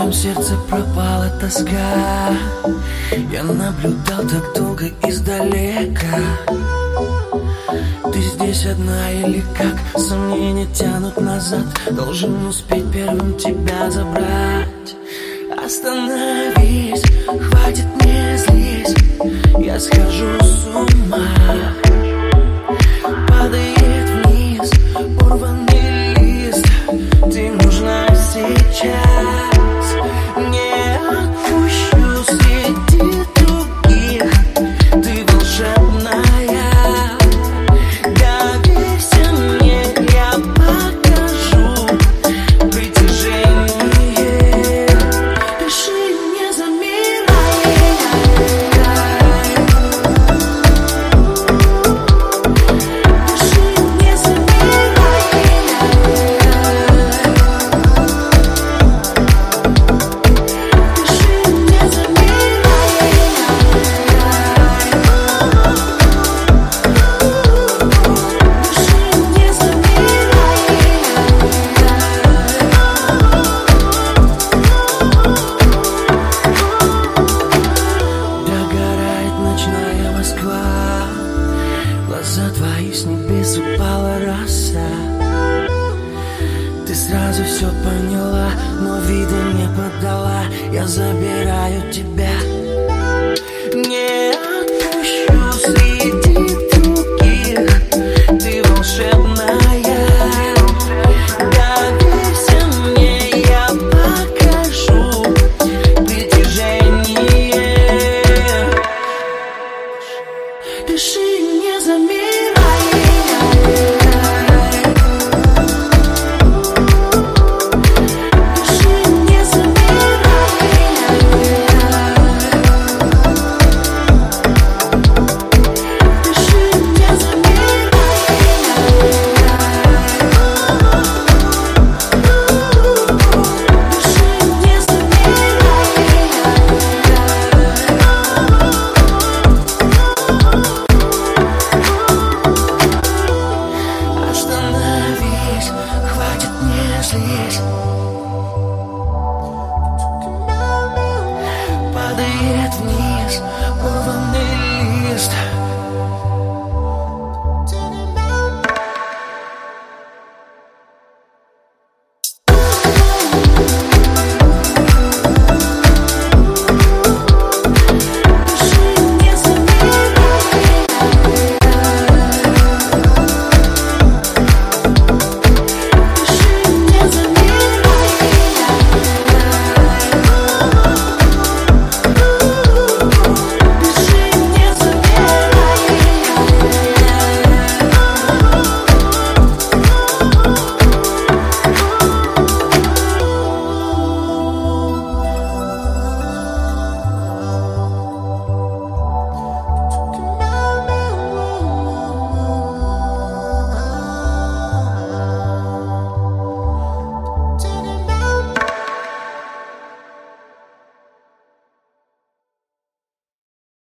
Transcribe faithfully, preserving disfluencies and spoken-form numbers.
моем сердце пропала тоска. Я наблюдал так долго издалека. Ты здесь одна или как? Сомнения тянут назад. Должен успеть первым тебя забрать. Остановись, хватит не злись. Я схожу с ума. Падает вниз порванный лист. Ты нужна сейчас. Не отпущу среди других. Ты волшебная. Доверься мне, я покажу притяжение. Пиши мне за мир. Пиши мне за мир. Пиши мне за мир. Пиши мне за мир. Догорает ночная Москва. Глаза твои, с небес упала роса. Ты сразу все поняла, но вида не подала. Я забираю тебя.